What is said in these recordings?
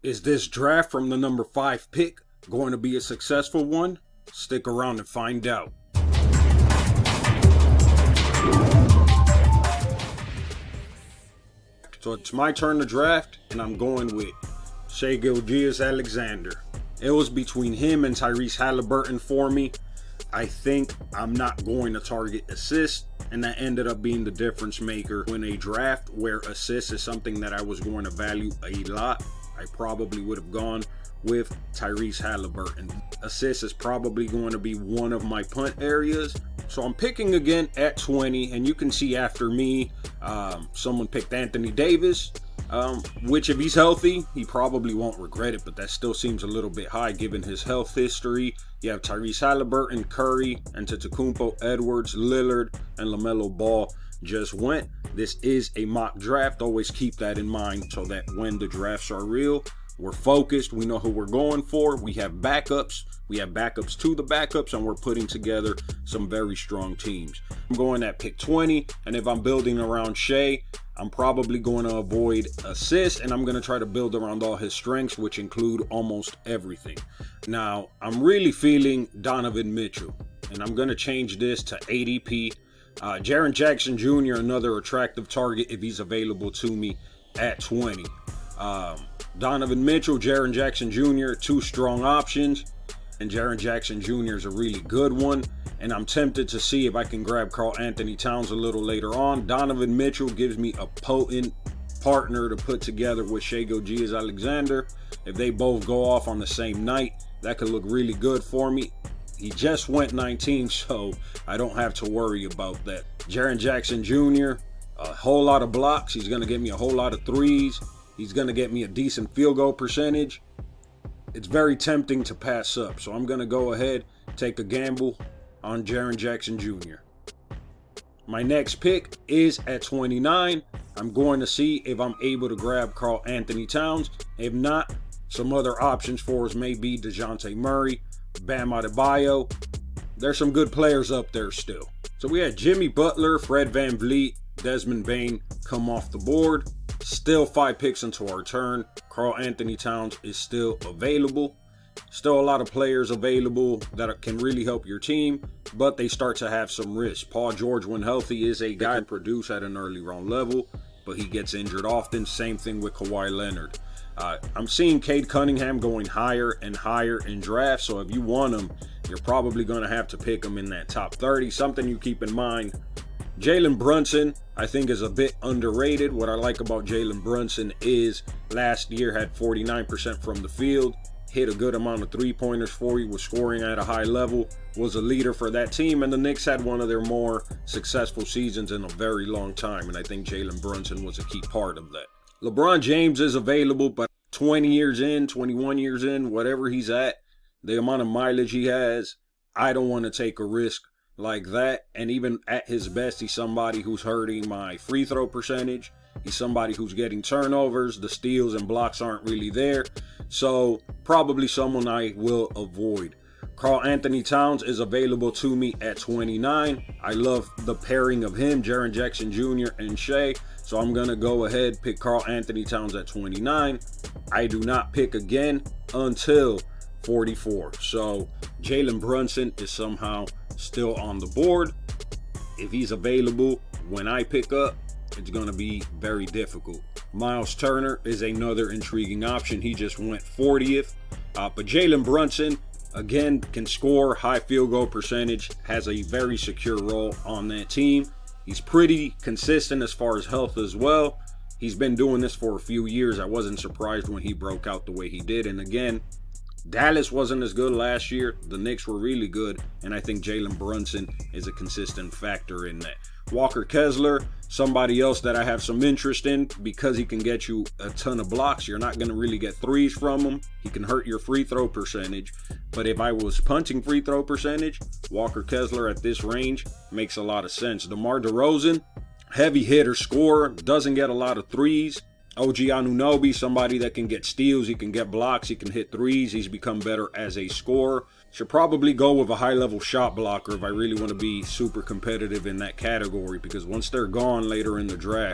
Is this draft from the number 5 pick going to be a successful one? Stick around and find out. So it's my turn to draft, and I'm going with Shai Gilgeous-Alexander. It was between him and Tyrese Halliburton for me. I think I'm not going to target assists, and that ended up being the difference maker in a draft where assists is something that I was going to value a lot. I probably would have gone with Tyrese Halliburton. Assists is probably going to be one of my punt areas. So I'm picking again at 20, and you can see after me, someone picked Anthony Davis, which if he's healthy, he probably won't regret it, but that still seems a little bit high given his health history. You have Tyrese Halliburton, Curry, Antetokounmpo, Edwards, Lillard, and LaMelo Ball just went. This is a mock draft. Always keep that in mind so that when the drafts are real, we're focused. We know who we're going for. We have backups. We have backups to the backups, and we're putting together some very strong teams. I'm going at pick 20, and if I'm building around Shai, I'm probably going to avoid assists, and I'm going to try to build around all his strengths, which include almost everything. Now, I'm really feeling Donovan Mitchell, and I'm going to change this to ADP. Jaren Jackson Jr., another attractive target if he's available to me at 20. Donovan Mitchell, Jaren Jackson Jr., two strong options, and Jaren Jackson Jr. is a really good one. And I'm tempted to see if I can grab Karl-Anthony Towns a little later on. Donovan Mitchell gives me a potent partner to put together with Shai Gilgeous-Alexander. If they both go off on the same night, that could look really good for me. He just went 19, so I don't have to worry about that. Jaren Jackson Jr., a whole lot of blocks. He's going to get me a whole lot of threes. He's going to get me a decent field goal percentage. It's very tempting to pass up, so I'm going to go ahead, take a gamble on Jaren Jackson Jr. My next pick is at 29. I'm going to see if I'm able to grab Karl-Anthony Towns. If not, some other options for us may be DeJounte Murray, Bam Adebayo. There's some good players up there still. So we had Jimmy Butler, Fred VanVleet, Desmond Bane come off the board. Still 5 picks into our turn. Karl-Anthony Towns is still available. Still a lot of players available that can really help your team, but they start to have some risk. Paul George, when healthy, is a guy that can produce at an early round level, but he gets injured often. Same thing with Kawhi Leonard. I'm seeing Cade Cunningham going higher and higher in drafts, so if you want him, you're probably going to have to pick him in that top 30. Something you keep in mind. Jalen Brunson, I think, is a bit underrated. What I like about Jalen Brunson is last year had 49% from the field, hit a good amount of three-pointers for you, was scoring at a high level, was a leader for that team, and the Knicks had one of their more successful seasons in a very long time, and I think Jalen Brunson was a key part of that. LeBron James is available, but 20 years in, 21 years in, whatever he's at, the amount of mileage he has, I don't want to take a risk like that. And even at his best, he's somebody who's hurting my free throw percentage. He's somebody who's getting turnovers. The steals and blocks aren't really there. So probably someone I will avoid. Karl-Anthony Towns is available to me at 29. I love the pairing of him, Jaren Jackson Jr. and Shai. So I'm going to go ahead, pick Karl-Anthony Towns at 29. I do not pick again until 44. So Jalen Brunson is somehow still on the board. If he's available when I pick up, it's going to be very difficult. Miles Turner is another intriguing option. He just went 40th. But Jalen Brunson, again, can score, high field goal percentage, has a very secure role on that team. He's pretty consistent as far as health as well. He's been doing this for a few years. I wasn't surprised when he broke out the way he did. And again, Dallas wasn't as good last year. The Knicks were really good. And I think Jalen Brunson is a consistent factor in that. Walker Kessler, somebody else that I have some interest in because he can get you a ton of blocks. You're not going to really get threes from him. He can hurt your free throw percentage. But if I was punting free throw percentage, Walker Kessler at this range makes a lot of sense. DeMar DeRozan, heavy hitter, scorer, doesn't get a lot of threes. OG Anunoby, somebody that can get steals, he can get blocks, he can hit threes. He's become better as a scorer. Should probably go with a high-level shot blocker if I really want to be super competitive in that category, because once they're gone later in the draft,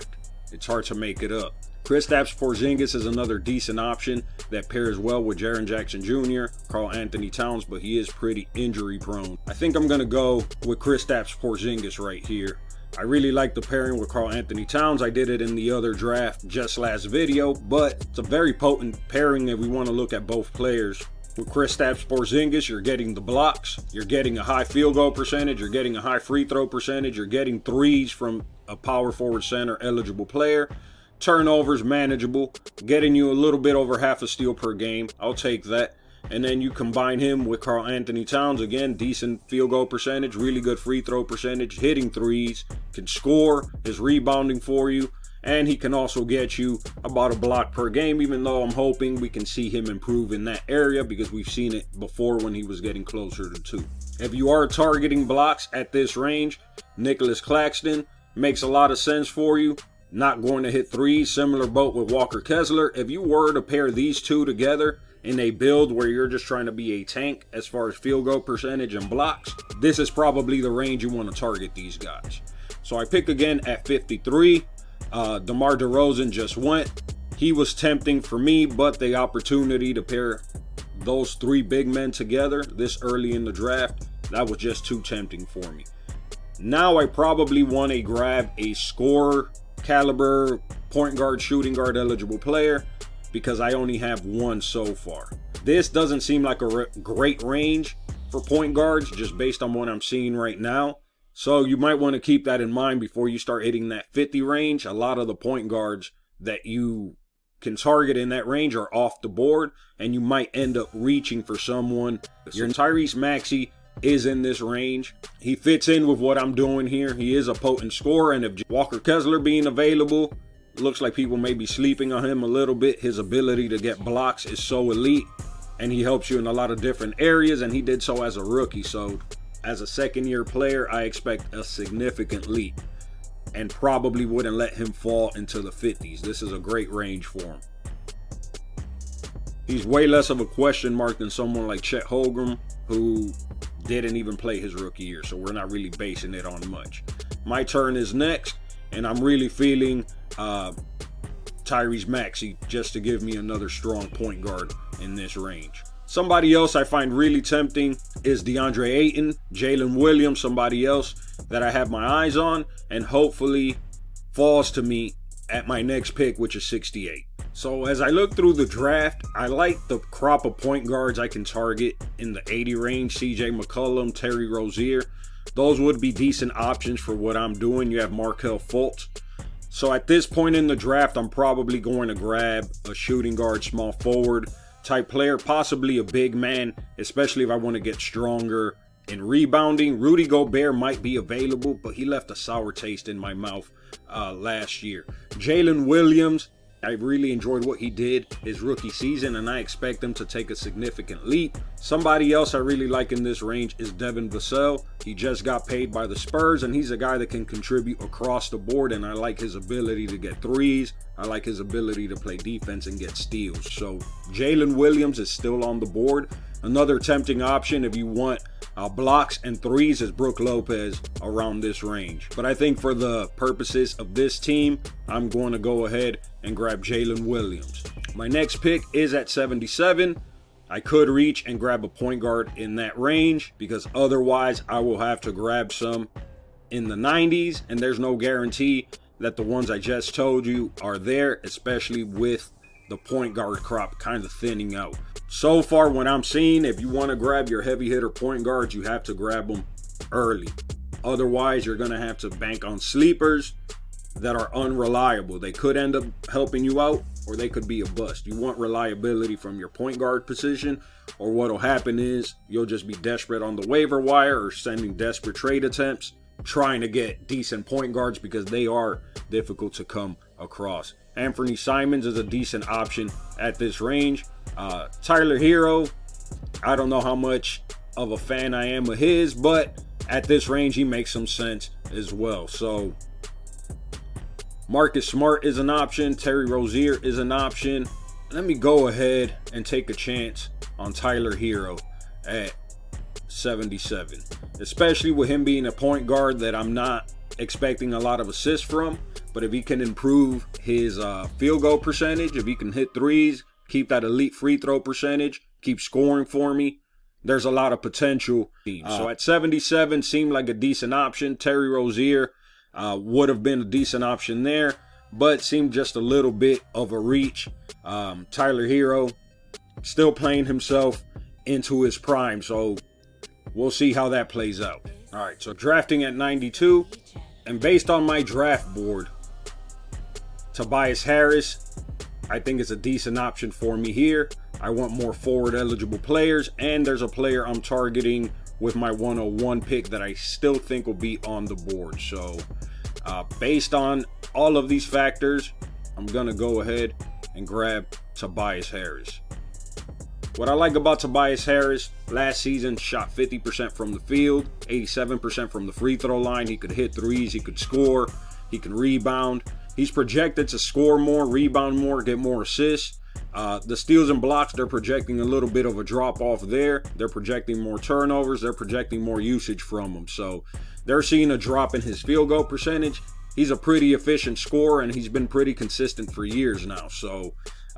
it's hard to make it up. Kristaps Porzingis is another decent option that pairs well with Jaren Jackson Jr., Karl Anthony Towns, but he is pretty injury prone. I think I'm going to go with Kristaps Porzingis right here. I really like the pairing with Karl Anthony Towns. I did it in the other draft just last video, but it's a very potent pairing if we want to look at both players. With Kristaps Porzingis, you're getting the blocks, you're getting a high field goal percentage, you're getting a high free throw percentage, you're getting threes from a power forward center eligible player. Turnovers manageable, getting you a little bit over half a steal per game. I'll take that. And then you combine him with Karl Anthony Towns. Again, decent field goal percentage, really good free throw percentage, hitting threes, can score, is rebounding for you, and he can also get you about a block per game, even though I'm hoping we can see him improve in that area because we've seen it before when he was getting closer to 2. If you are targeting blocks at this range, Nicholas Claxton makes a lot of sense for you. Not going to hit threes, similar boat with Walker Kessler. If you were to pair these two together in a build where you're just trying to be a tank as far as field goal percentage and blocks, this is probably the range you want to target these guys. So I pick again at 53. DeMar DeRozan just went. He was tempting for me, but the opportunity to pair those 3 big men together this early in the draft, that was just too tempting for me. Now I probably want to grab a scorer caliber point guard, shooting guard eligible player because I only have one so far. This doesn't seem like a great range for point guards just based on what I'm seeing right now. So you might want to keep that in mind before you start hitting that 50 range. A lot of the point guards that you can target in that range are off the board and you might end up reaching for someone. Your Tyrese Maxey is in this range. He fits in with what I'm doing here. He is a potent scorer, and if Walker Kessler being available, looks like people may be sleeping on him a little bit. His ability to get blocks is so elite, and he helps you in a lot of different areas, and he did so as a rookie. So as a second-year player, I expect a significant leap and probably wouldn't let him fall into the 50s. This is a great range for him. He's way less of a question mark than someone like Chet Holmgren, who didn't even play his rookie year, so we're not really basing it on much. My turn is next, and I'm really feeling Tyrese Maxey just to give me another strong point guard in this range. Somebody else I find really tempting is DeAndre Ayton, Jalen Williams, somebody else that I have my eyes on and hopefully falls to me at my next pick, which is 68. So as I look through the draft, I like the crop of point guards I can target in the 80 range. CJ McCollum, Terry Rozier. Those would be decent options for what I'm doing. You have Markelle Fultz. So at this point in the draft, I'm probably going to grab a shooting guard, small forward type player, possibly a big man, especially if I want to get stronger in rebounding. Rudy Gobert might be available, but he left a sour taste in my mouth last year. Jalen Williams, I really enjoyed what he did his rookie season, and I expect him to take a significant leap. Somebody else I really like in this range is Devin Vassell. He just got paid by the Spurs, and he's a guy that can contribute across the board, and I like his ability to get threes. I like his ability to play defense and get steals. So Jalen Williams is still on the board. Another tempting option if you want blocks and threes is Brook Lopez around this range. But I think for the purposes of this team, I'm going to go ahead and grab Jalen Williams. My next pick is at 77. I could reach and grab a point guard in that range because otherwise I will have to grab some in the 90s, and there's no guarantee that the ones I just told you are there, especially with the point guard crop kind of thinning out. So far, what I'm seeing, if you want to grab your heavy hitter point guards, you have to grab them early. Otherwise, you're going to have to bank on sleepers that are unreliable. They could end up helping you out, or they could be a bust. You want reliability from your point guard position, or what'll happen is you'll just be desperate on the waiver wire or sending desperate trade attempts trying to get decent point guards because they are difficult to come across. Anthony Simons is a decent option at this range. Tyler Hero, I don't know how much of a fan I am of his, but at this range he makes some sense as well. So Marcus Smart is an option. Terry Rozier is an option. Let me go ahead and take a chance on Tyler Hero at 77, especially with him being a point guard that I'm not expecting a lot of assists from, but if he can improve his field goal percentage, if he can hit threes, keep that elite free throw percentage, keep scoring for me, there's a lot of potential. So at 77, seemed like a decent option. Terry Rozier would have been a decent option there, but seemed just a little bit of a reach. Tyler Hero still playing himself into his prime, so we'll see how that plays out. All right, so drafting at 92, and based on my draft board, Tobias Harris, I think is a decent option for me here. I want more forward eligible players, and there's a player I'm targeting with my 101 pick that I still think will be on the board. So based on all of these factors, I'm gonna go ahead and grab Tobias Harris. What I like about Tobias Harris, last season shot 50% from the field, 87% from the free throw line. He could hit threes, he could score, he can rebound. He's projected to score more, rebound more, get more assists. The steals and blocks, they're projecting a little bit of a drop off there. They're projecting more turnovers, they're projecting more usage from him. So they're seeing a drop in his field goal percentage. He's a pretty efficient scorer, and he's been pretty consistent for years now. So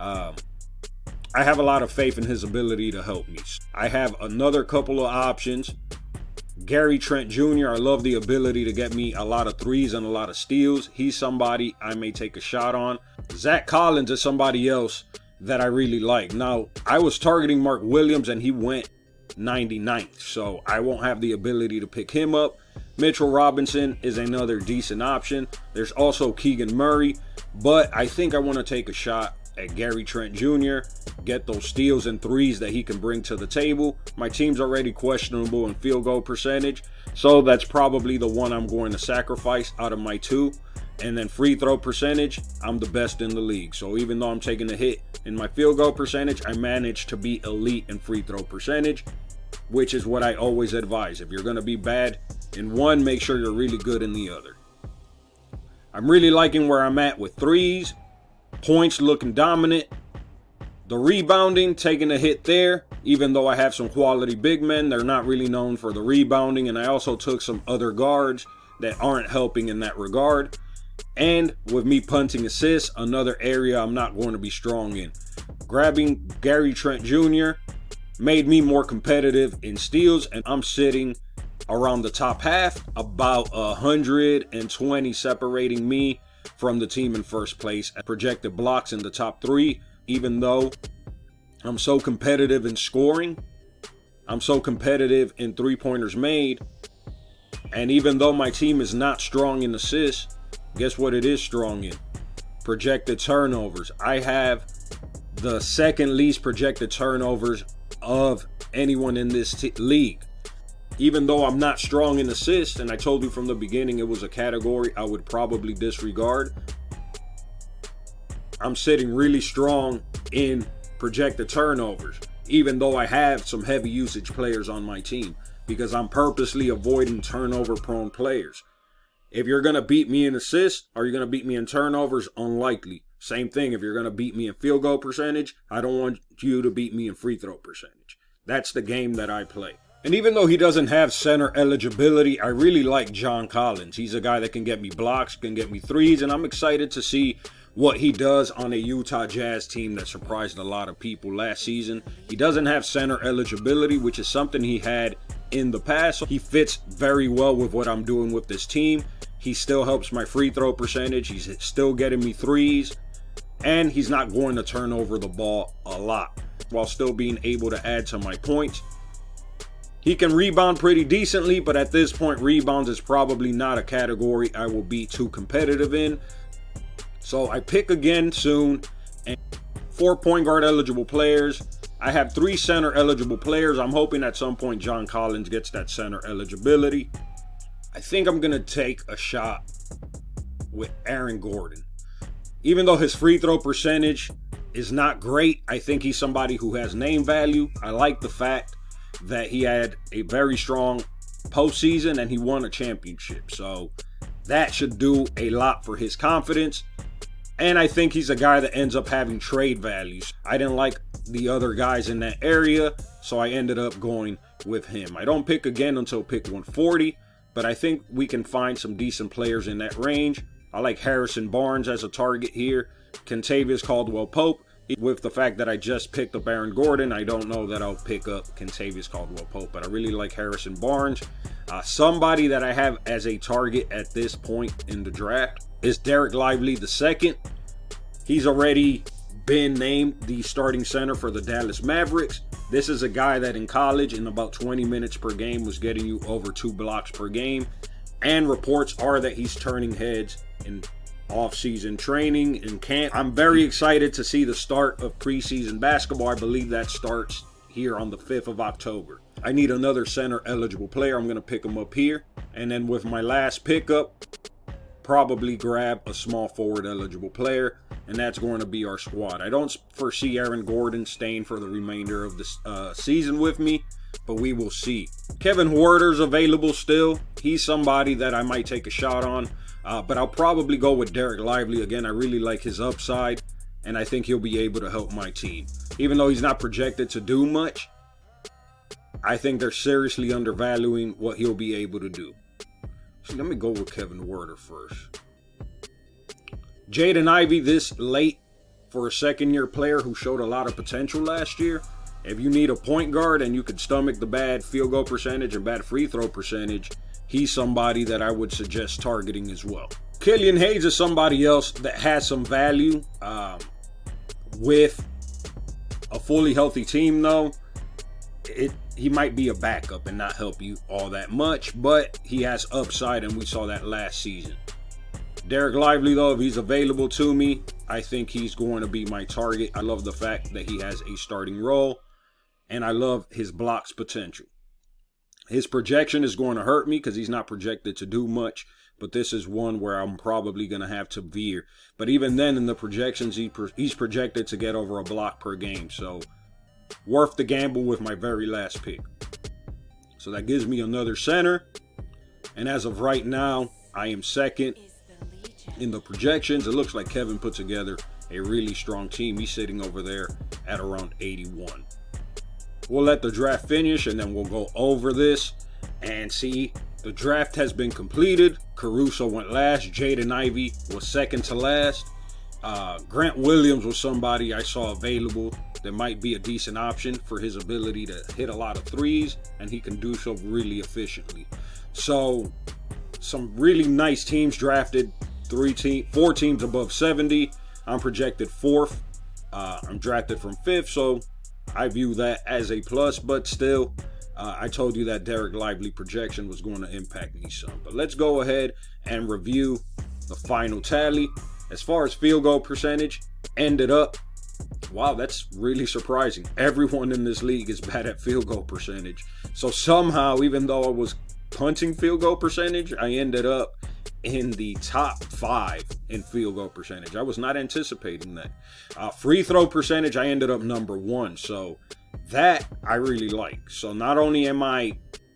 I have a lot of faith in his ability to help me. I have another couple of options. Gary Trent Jr., I love the ability to get me a lot of threes and a lot of steals. He's somebody I may take a shot on. Zach Collins is somebody else that I really like. Now, I was targeting Mark Williams, and he went 99th, so I won't have the ability to pick him up. Mitchell Robinson is another decent option. There's also Keegan Murray, but I think I want to take a shot at Gary Trent Jr., get those steals and threes that he can bring to the table. My team's already questionable in field goal percentage, so that's probably the one I'm going to sacrifice out of my two. And then free throw percentage, I'm the best in the league. So even though I'm taking a hit in my field goal percentage, I managed to be elite in free throw percentage, which is what I always advise. If you're going to be bad in one, make sure you're really good in the other. I'm really liking where I'm at with threes. Points looking dominant. The rebounding, taking a hit there. Even though I have some quality big men, they're not really known for the rebounding. And I also took some other guards that aren't helping in that regard. And with me punting assists, another area I'm not going to be strong in. Grabbing Gary Trent Jr. made me more competitive in steals, and I'm sitting around the top half, about 120 separating me from the team in first place. Projected blocks in the top 3, even though I'm so competitive in scoring, I'm so competitive in three-pointers made, and even though my team is not strong in assists, guess what it is strong in? Projected turnovers. I have the second least projected turnovers of anyone in this league. Even though I'm not strong in assists, and I told you from the beginning it was a category I would probably disregard, I'm sitting really strong in projected turnovers, even though I have some heavy usage players on my team, because I'm purposely avoiding turnover-prone players. If you're going to beat me in assists, are you going to beat me in turnovers? Unlikely. Same thing, if you're going to beat me in field goal percentage, I don't want you to beat me in free throw percentage. That's the game that I play. And even though he doesn't have center eligibility, I really like John Collins. He's a guy that can get me blocks, can get me threes, and I'm excited to see what he does on a Utah Jazz team that surprised a lot of people last season. He doesn't have center eligibility, which is something he had in the past. He fits very well with what I'm doing with this team. He still helps my free throw percentage. He's still getting me threes, and he's not going to turn over the ball a lot while still being able to add to my points. He can rebound pretty decently, but at this point, rebounds is probably not a category I will be too competitive in. So I pick again soon. And 4 point guard eligible players. I have 3 center eligible players. I'm hoping at some point John Collins gets that center eligibility. I think I'm going to take a shot with Aaron Gordon. Even though his free throw percentage is not great, I think he's somebody who has name value. I like the fact that he had a very strong postseason and he won a championship. So that should do a lot for his confidence. And I think he's a guy that ends up having trade values. I didn't like the other guys in that area, so I ended up going with him. I don't pick again until pick 140. but I think we can find some decent players in that range. I like Harrison Barnes as a target here. Kentavious Caldwell-Pope. With the fact that I just picked up Aaron Gordon, I don't know that I'll pick up Kentavious Caldwell-Pope, but I really like Harrison Barnes. Somebody that I have as a target at this point in the draft is Dereck Lively II. He's already been named the starting center for the Dallas Mavericks. This is a guy that in college, in about 20 minutes per game, was getting you over 2 blocks per game. And reports are that he's turning heads in off-season training in camp. I'm very excited to see the start of preseason basketball. I believe that starts here on the 5th of October. I need another center eligible player. I'm going to pick him up here. And then with my last pickup, probably grab a small forward eligible player. And that's going to be our squad. I don't foresee Aaron Gordon staying for the remainder of the season with me, but we will see. Kevin Huerter's available still. He's somebody that I might take a shot on. But I'll probably go with Dereck Lively. Again, I really like his upside, and I think he'll be able to help my team. Even though he's not projected to do much, I think they're seriously undervaluing what he'll be able to do. So let me go with Kevin Huerter first. Jaden Ivey this late for a second-year player who showed a lot of potential last year. If you need a point guard and you could stomach the bad field goal percentage and bad free throw percentage, he's somebody that I would suggest targeting as well. Killian Hayes is somebody else that has some value. With a fully healthy team, though, he might be a backup and not help you all that much, but he has upside, and we saw that last season. Dereck Lively, though, if he's available to me, I think he's going to be my target. I love the fact that he has a starting role, and I love his blocks potential. His projection is going to hurt me because he's not projected to do much, but this is one where I'm probably going to have to veer. But even then, in the projections, he's projected to get over a block per game, so worth the gamble with my very last pick. So that gives me another center, and as of right now, I am second in the projections. It looks like Kevin put together a really strong team. He's sitting over there at around 81. We'll let the draft finish, and then we'll go over this and see. The draft has been completed. Caruso went last. Jaden Ivey was second to last. Grant Williams was somebody I saw available that might be a decent option for his ability to hit a lot of threes, and he can do so really efficiently. So some really nice teams drafted. 4 teams above 70. I'm projected 4th. I'm drafted from 5th, so I view that as a plus, but still, I told you that Dereck Lively projection was going to impact me some. But let's go ahead and review the final tally. As far as field goal percentage, ended up, wow, that's really surprising. Everyone in this league is bad at field goal percentage. So somehow, even though I was punting field goal percentage, I ended up in the top 5 in field goal percentage. I was not anticipating that. Free throw percentage, I ended up number 1. So that I really like. So not only am I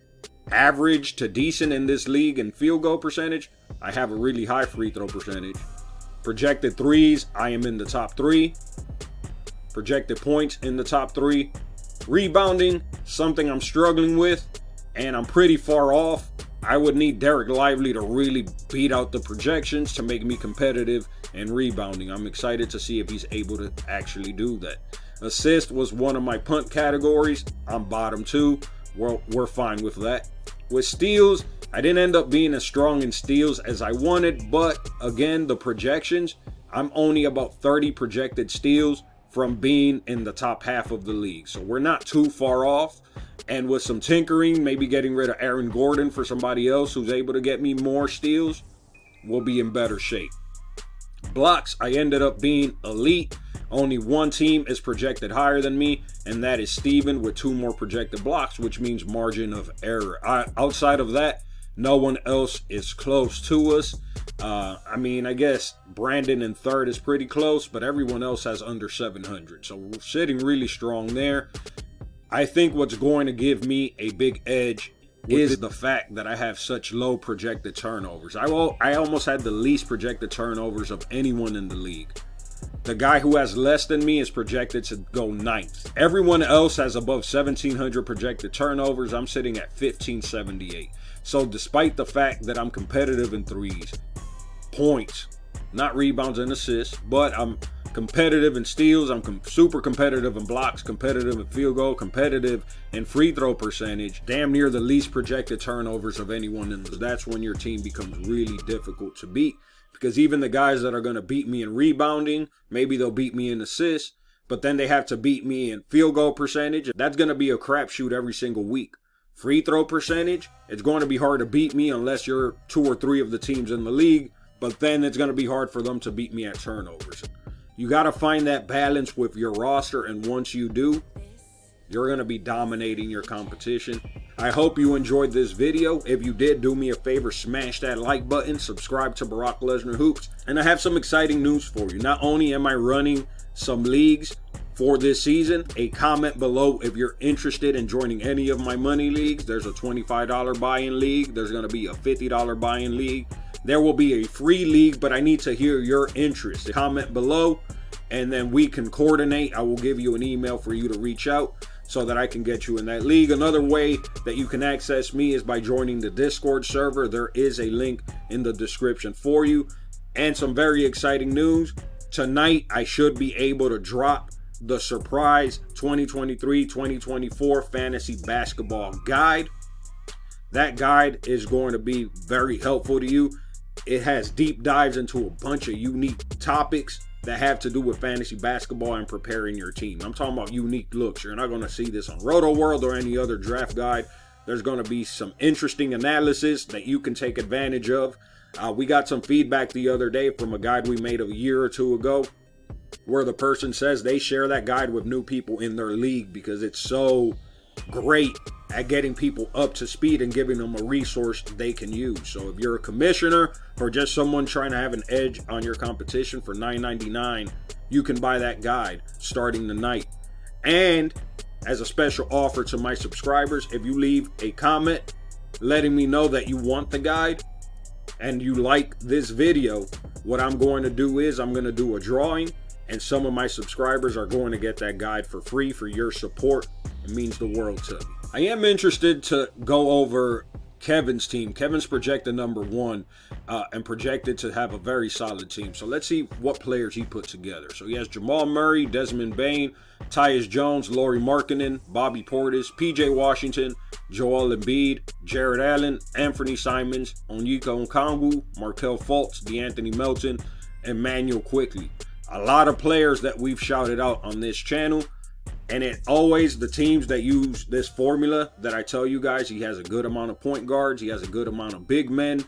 average to decent in this league in field goal percentage, I have a really high free throw percentage. Projected threes, I am in the top 3. Projected points in the top 3. Rebounding, something I'm struggling with, and I'm pretty far off. I would need Dereck Lively to really beat out the projections to make me competitive in rebounding. I'm excited to see if he's able to actually do that. Assist was one of my punt categories. I'm bottom 2. We're fine with that. With steals, I didn't end up being as strong in steals as I wanted, but again, the projections, I'm only about 30 projected steals from being in the top half of the league. So we're not too far off. And with some tinkering, maybe getting rid of Aaron Gordon for somebody else who's able to get me more steals, we'll be in better shape. Blocks, I ended up being elite. Only one team is projected higher than me, and that is Steven with 2 more projected blocks, which means margin of error. Outside of that, no one else is close to us. I mean, I guess Brandon in 3rd is pretty close, but everyone else has under 700. So we're sitting really strong there. I think what's going to give me a big edge is the fact that I have such low projected turnovers. I almost had the least projected turnovers of anyone in the league. The guy who has less than me is projected to go 9th. Everyone else has above 1,700 projected turnovers. I'm sitting at 1,578. So despite the fact that I'm competitive in threes, points, not rebounds and assists, but I'm competitive in steals, I'm super competitive in blocks, competitive in field goal, competitive in free throw percentage, damn near the least projected turnovers of anyone in the. That's when your team becomes really difficult to beat, because even the guys that are going to beat me in rebounding, maybe they'll beat me in assists, but then they have to beat me in field goal percentage. That's going to be a crapshoot every single week. Free throw percentage, it's going to be hard to beat me unless you're 2 or 3 of the teams in the league, but then it's going to be hard for them to beat me at turnovers. You got to find that balance with your roster, and once you do, you're going to be dominating your competition. I hope you enjoyed this video. If you did, do me a favor, smash that like button, subscribe to Brock Lesnar Hoops, and I have some exciting news for you. Not only am I running some leagues for this season, a comment below if you're interested in joining any of my money leagues. There's a $25 buy-in league. There's going to be a $50 buy-in league. There will be a free league, but I need to hear your interest. Comment below, and then we can coordinate. I will give you an email for you to reach out so that I can get you in that league. Another way that you can access me is by joining the Discord server. There is a link in the description for you. And some very exciting news. Tonight, I should be able to drop the surprise 2023-2024 fantasy basketball guide. That guide is going to be very helpful to you. It has deep dives into a bunch of unique topics that have to do with fantasy basketball and preparing your team. I'm talking about unique looks. You're not going to see this on Roto World or any other draft guide. There's going to be some interesting analysis that you can take advantage of. We got some feedback the other day from a guide we made a year or 2 ago, where the person says they share that guide with new people in their league because it's so great at getting people up to speed and giving them a resource they can use. So if you're a commissioner or just someone trying to have an edge on your competition, for $9.99, you can buy that guide starting tonight. And as a special offer to my subscribers, if you leave a comment letting me know that you want the guide and you like this video, what I'm going to do is I'm going to do a drawing, and some of my subscribers are going to get that guide for free. For your support, it means the world to me. I am interested to go over Kevin's team. Kevin's projected number 1 and projected to have a very solid team. So let's see what players he put together. So he has Jamal Murray, Desmond Bane, Tyus Jones, Lauri Markkanen, Bobby Portis, PJ Washington, Joel Embiid, Jared Allen, Anthony Simons, Onyeka Okongwu, Markelle Fultz, DeAnthony Melton, and Immanuel Quickley. A lot of players that we've shouted out on this channel. And it always, the teams that use this formula that I tell you guys, he has a good amount of point guards, he has a good amount of big men.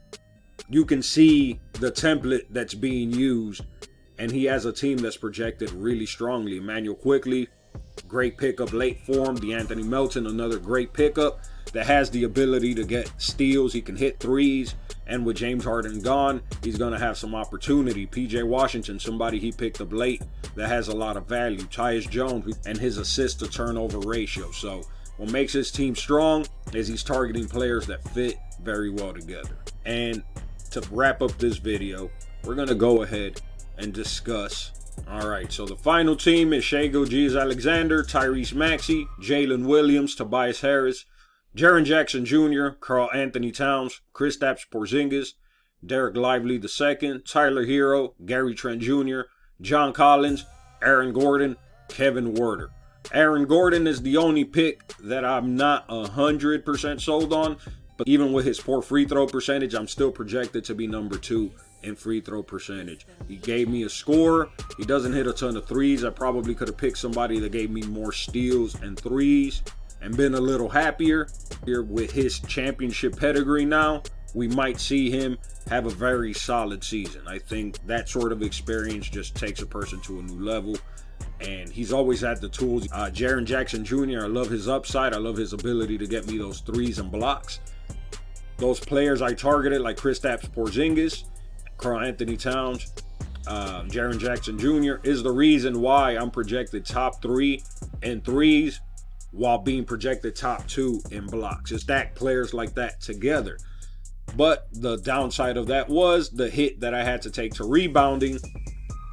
You can see the template that's being used, and he has a team that's projected really strongly. Immanuel Quickley, great pickup late for him. DeAnthony Melton, another great pickup that has the ability to get steals. He can hit threes. And with James Harden gone, he's going to have some opportunity. PJ Washington, somebody he picked up late that has a lot of value. Tyus Jones and his assist to turnover ratio. So what makes his team strong is he's targeting players that fit very well together. And to wrap up this video, we're going to go ahead and discuss. All right, so the final team is Shai Gilgeous-Alexander, Tyrese Maxey, Jalen Williams, Tobias Harris, Jaren Jackson Jr., Karl Anthony Towns, Kristaps Porzingis, Derek Lively II, Tyler Hero, Gary Trent Jr., John Collins, Aaron Gordon, Kevin Huerter. Aaron Gordon is the only pick that I'm not 100% sold on, but even with his poor free throw percentage, I'm still projected to be number 2 in free throw percentage. He gave me a score. He doesn't hit a ton of threes. I probably could have picked somebody that gave me more steals and threes and been a little happier. Here with his championship pedigree now, we might see him have a very solid season. I think that sort of experience just takes a person to a new level, and he's always had the tools. Jaren Jackson Jr., I love his upside. I love his ability to get me those threes and blocks. Those players I targeted, like Kristaps Porzingis, Karl Anthony Towns, Jaren Jackson Jr., is the reason why I'm projected top 3 in threes while being projected top 2 in blocks. It's that players like that together. But the downside of that was the hit that I had to take to rebounding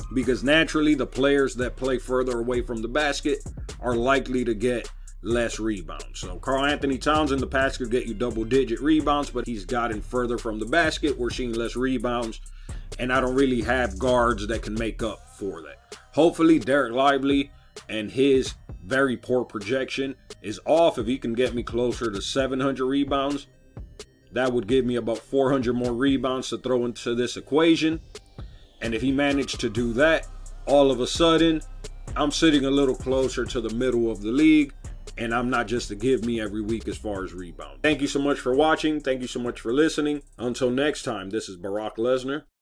because naturally the players that play further away from the basket are likely to get less rebounds. So Karl-Anthony Towns in the past could get you double-digit rebounds, but he's gotten further from the basket. We're seeing less rebounds, and I don't really have guards that can make up for that. Hopefully Dereck Lively and his very poor projection is off. If he can get me closer to 700 rebounds, that would give me about 400 more rebounds to throw into this equation. And if he managed to do that, all of a sudden, I'm sitting a little closer to the middle of the league, and I'm not just a give me every week as far as rebound. Thank you so much for watching. Thank you so much for listening. Until next time, this is Brock Lesnar.